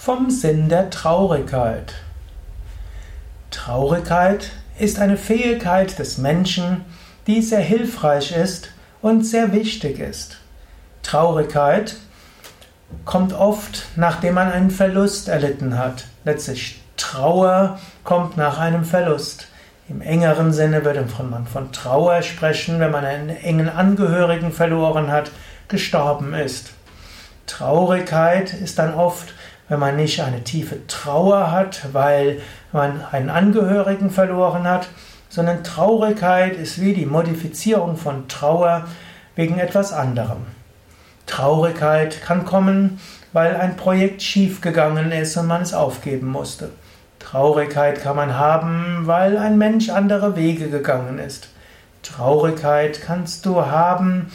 Vom Sinn der Traurigkeit. Traurigkeit ist eine Fähigkeit des Menschen, die sehr hilfreich ist und sehr wichtig ist. Traurigkeit kommt oft, nachdem man einen Verlust erlitten hat. Letztlich Trauer kommt nach einem Verlust. Im engeren Sinne würde man von Trauer sprechen, wenn man einen engen Angehörigen verloren hat, gestorben ist. Traurigkeit ist dann oft, wenn man nicht eine tiefe Trauer hat, weil man einen Angehörigen verloren hat, sondern Traurigkeit ist wie die Modifizierung von Trauer wegen etwas anderem. Traurigkeit kann kommen, weil ein Projekt schiefgegangen ist und man es aufgeben musste. Traurigkeit kann man haben, weil ein Mensch andere Wege gegangen ist. Traurigkeit kannst du haben,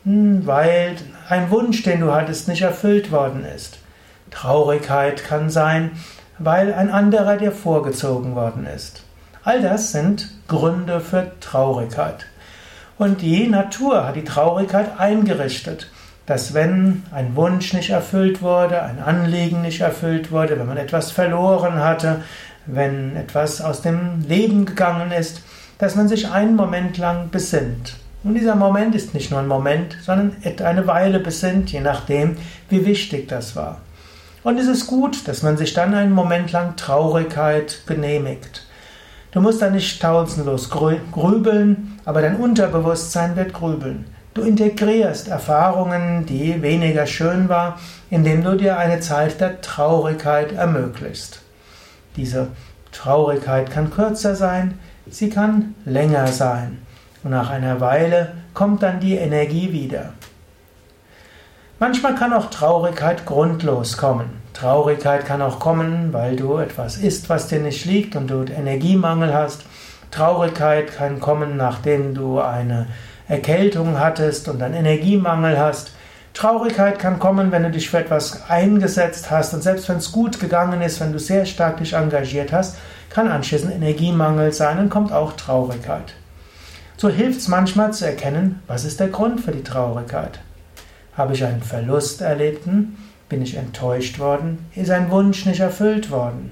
weil ein Wunsch, den du hattest, nicht erfüllt worden ist. Traurigkeit kann sein, weil ein anderer dir vorgezogen worden ist. All das sind Gründe für Traurigkeit. Und die Natur hat die Traurigkeit eingerichtet, dass wenn ein Wunsch nicht erfüllt wurde, ein Anliegen nicht erfüllt wurde, wenn man etwas verloren hatte, wenn etwas aus dem Leben gegangen ist, dass man sich einen Moment lang besinnt. Und dieser Moment ist nicht nur ein Moment, sondern eine Weile besinnt, je nachdem, wie wichtig das war. Und es ist gut, dass man sich dann einen Moment lang Traurigkeit genehmigt. Du musst da nicht tausendlos grübeln, aber dein Unterbewusstsein wird grübeln. Du integrierst Erfahrungen, die weniger schön waren, indem du dir eine Zeit der Traurigkeit ermöglichst. Diese Traurigkeit kann kürzer sein, sie kann länger sein. Und nach einer Weile kommt dann die Energie wieder. Manchmal kann auch Traurigkeit grundlos kommen. Traurigkeit kann auch kommen, weil du etwas isst, was dir nicht liegt und du Energiemangel hast. Traurigkeit kann kommen, nachdem du eine Erkältung hattest und einen Energiemangel hast. Traurigkeit kann kommen, wenn du dich für etwas eingesetzt hast und selbst wenn es gut gegangen ist, wenn du sehr stark dich engagiert hast, kann anschließend Energiemangel sein und kommt auch Traurigkeit. So hilft es manchmal zu erkennen, was ist der Grund für die Traurigkeit. Habe ich einen Verlust erlitten? Bin ich enttäuscht worden? Ist ein Wunsch nicht erfüllt worden?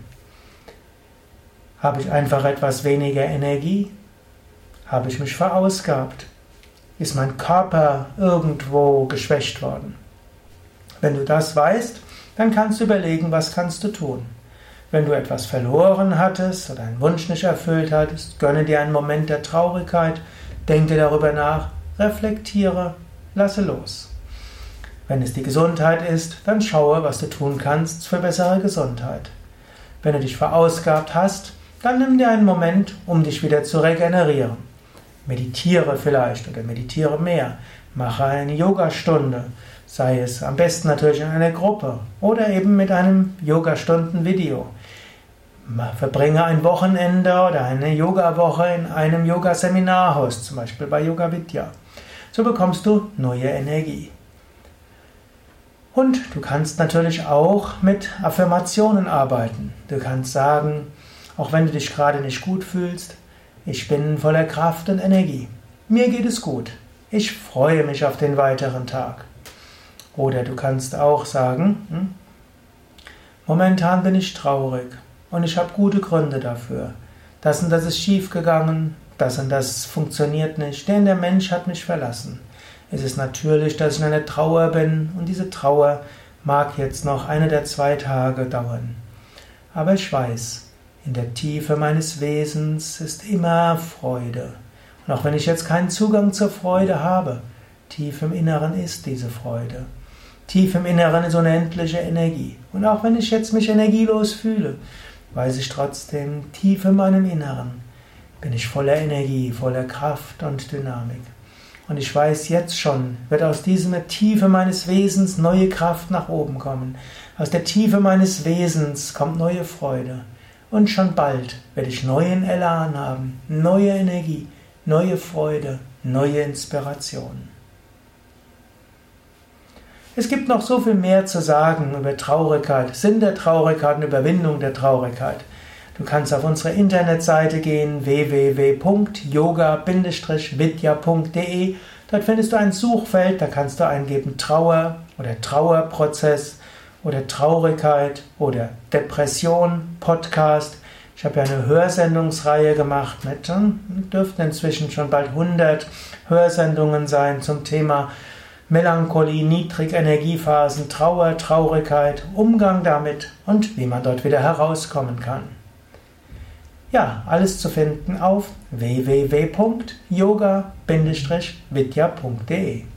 Habe ich einfach etwas weniger Energie? Habe ich mich verausgabt? Ist mein Körper irgendwo geschwächt worden? Wenn du das weißt, dann kannst du überlegen, was kannst du tun. Wenn du etwas verloren hattest oder einen Wunsch nicht erfüllt hattest, gönne dir einen Moment der Traurigkeit, denke darüber nach, reflektiere, lasse los. Wenn es die Gesundheit ist, dann schaue, was du tun kannst für bessere Gesundheit. Wenn du dich verausgabt hast, dann nimm dir einen Moment, um dich wieder zu regenerieren. Meditiere vielleicht oder meditiere mehr. Mache eine Yogastunde, sei es am besten natürlich in einer Gruppe oder eben mit einem Yogastunden-Video. Verbringe ein Wochenende oder eine Yogawoche in einem Yogaseminarhaus, zum Beispiel bei Yoga Vidya. So bekommst du neue Energie. Und du kannst natürlich auch mit Affirmationen arbeiten. Du kannst sagen, auch wenn du dich gerade nicht gut fühlst, ich bin voller Kraft und Energie. Mir geht es gut. Ich freue mich auf den weiteren Tag. Oder du kannst auch sagen, momentan bin ich traurig und ich habe gute Gründe dafür. Das und das ist schiefgegangen, das und das funktioniert nicht, denn der Mensch hat mich verlassen. Es ist natürlich, dass ich in einer Trauer bin und diese Trauer mag jetzt noch 1 oder 2 Tage dauern. Aber ich weiß, in der Tiefe meines Wesens ist immer Freude. Und auch wenn ich jetzt keinen Zugang zur Freude habe, tief im Inneren ist diese Freude. Tief im Inneren ist unendliche Energie. Und auch wenn ich jetzt mich energielos fühle, weiß ich trotzdem, tief in meinem Inneren bin ich voller Energie, voller Kraft und Dynamik. Und ich weiß jetzt schon, wird aus dieser Tiefe meines Wesens neue Kraft nach oben kommen. Aus der Tiefe meines Wesens kommt neue Freude. Und schon bald werde ich neuen Elan haben, neue Energie, neue Freude, neue Inspiration. Es gibt noch so viel mehr zu sagen über Traurigkeit, Sinn der Traurigkeit und Überwindung der Traurigkeit. Du kannst auf unsere Internetseite gehen, www.yoga-vidya.de. Dort findest du ein Suchfeld, da kannst du eingeben Trauer oder Trauerprozess oder Traurigkeit oder Depression Podcast. Ich habe ja eine Hörsendungsreihe gemacht dürften inzwischen schon bald 100 Hörsendungen sein zum Thema Melancholie, Niedrigenergiephasen, Trauer, Traurigkeit, Umgang damit und wie man dort wieder herauskommen kann. Ja, alles zu finden auf www.yoga-vidya.de